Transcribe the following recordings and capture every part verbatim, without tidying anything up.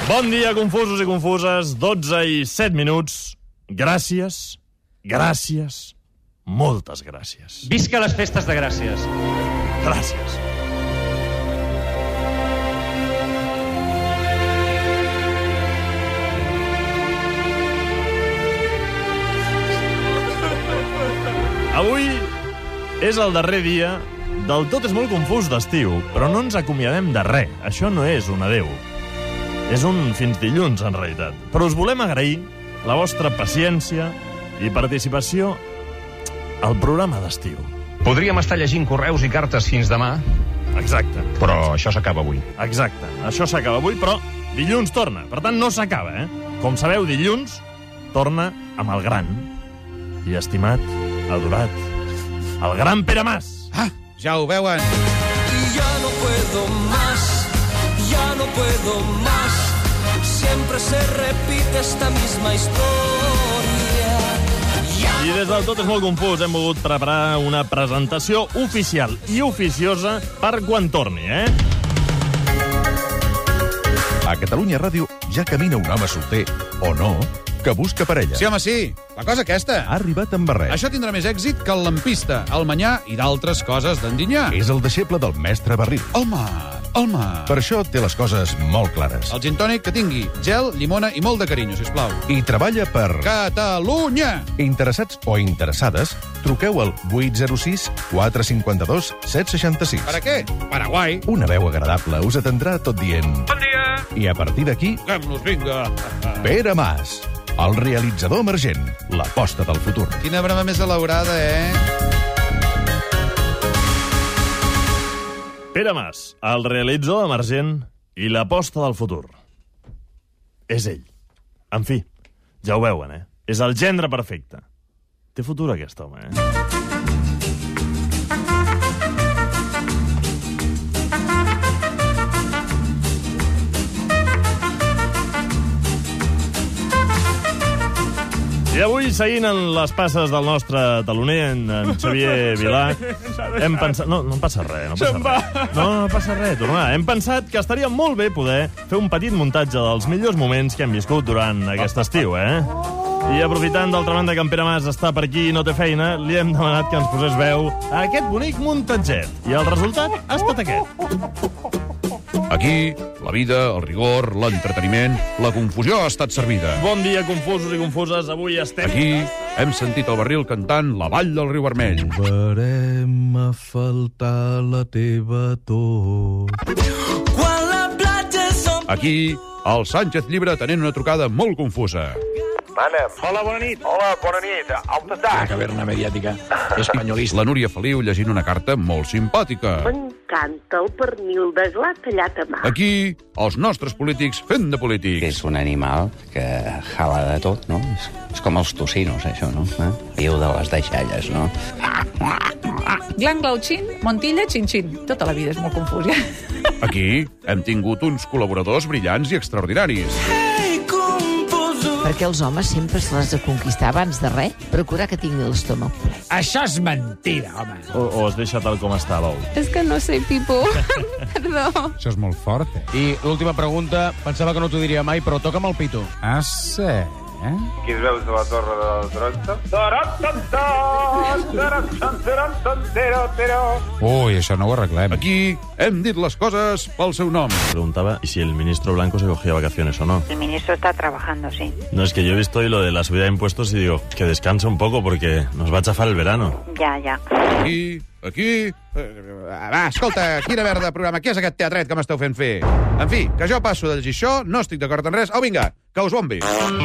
Bon dia, confusos i confuses. dotze i set minuts. Gràcies, gràcies, moltes gràcies. Visca les festes de Gràcies. Gràcies. Avui és el darrer dia del Tot és molt confús d'estiu, però no ens acomiadem de res. Això no és un adeu. És un fins dilluns, en realitat. Però us volem agrair la vostra paciència i participació al programa d'estiu. Podríem estar llegint correus i cartes fins demà, Exacte. però això s'acaba avui. Exacte. Això s'acaba avui, però dilluns torna. Per tant, no s'acaba, eh? Com sabeu, dilluns torna amb el gran i estimat, adorat, el gran Pere Mas. Ah, ja ho veuen. Y ya no puedo más, ya no puedo más. Siempre se repite esta misma historia. Ya I des del Tot és molt confús hem volgut preparar una presentació oficial i oficiosa per quan torni, eh? A Catalunya Ràdio ja camina un home solter, o no, que busca parella. Sí, home, sí. La cosa aquesta. Ha arribat amb barret. Això tindrà més èxit que el lampista, el manyà i d'altres coses d'endinyar. És el deixeble del mestre Barril. El mar, el mar. Per això té les coses molt clares. El gin tònic que tingui gel, llimona i molt de carinyo, sisplau. I treballa per... Catalunya! Interessats o interessades, truqueu al vuit zero sis, quatre cinc dos, set sis sis. Per a què? Paraguai. Una veu agradable us atendrà tot dient... Bon dia! I a partir d'aquí, Toquem-nos, vinga. Pere Mas, el realitzador emergent, l'aposta del futur. Quina broma més elaborada, eh? Pere Mas, el realitzador emergent i l'aposta del futur. És ell. En fi, ja ho veuen, eh? És el gendre perfecte. Té futur aquest home, eh? I avui, seguint en les passes del nostre taloner, en, en Xavier Vilà, hem pensat... No, no passa res, no passa res. No, no passa res, tornar. Hem pensat que estaria molt bé poder fer un petit muntatge dels millors moments que hem viscut durant aquest estiu, eh? I aprofitant d'altra banda que en Pere Mas està per aquí i no té feina, li hem demanat que ens posés veu a aquest bonic muntatget. I el resultat ha estat aquest. Aquí, la vida, el rigor, l'entreteniment, la confusió ha estat servida. Bon dia, confusos i confuses. Avui estem... Aquí hem sentit el Barril cantant La Vall del Riu Vermell. Trobarem a faltar la teva tor. Quan la platja som... Aquí, el Sánchez Llibre tenint una trucada molt confusa. Manem. Hola, bona nit. Hola, bona nit. Alta La tac. caverna mediàtica espanyolista. La Núria Feliu llegint una carta molt simpàtica. M'encanta el pernil de gla tallat a mà. Aquí, els nostres polítics fent de polítics. És un animal que jala de tot, no? És, és com els tocinos, això, no? Eh? Viu de les deixalles, no? Glan Glauchin, Montilla, Chin-Chin. Tota la vida és molt confús, ja. Aquí hem tingut uns col·laboradors brillants i extraordinaris. Perquè els homes sempre se les de conquistar abans de res, procurar que tingui l'estómac ple. Això és mentira, home. O, o es deixa tal com està, l'ou. És que no sé, Pipo. Perdó. Això és molt fort, eh? I l'última pregunta, pensava que no t'ho diria mai, però toca'm el pito. Ah, sí, eh? Qui es veus de la torre del Toronto? Ui, això no ho arreglem. Aquí hem dit les coses pel seu nom. Preguntaba y si el ministro Blanco se cogía vacaciones o no. El ministro está trabajando, sí. No, es que yo he visto hoy lo de la subida de impuestos y digo, que descanse un poco porque nos va a chafar el verano. Ja, ja. Aquí, aquí... Va, escolta, quina merda de programa. Què és aquest teatret que m'esteu fent fer? En fi, que jo passo de llegir això, no estic d'acord en res. Au, vinga, que us bombi.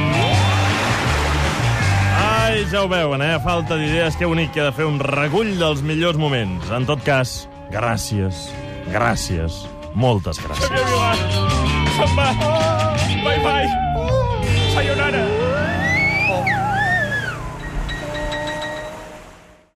Ai, ja ho veuen, eh? A falta d'idees, que bonic que ha de fer un recull dels millors moments. En tot cas, gràcies, gràcies, moltes gràcies. Se'n va. Bye, bye. Sayonara.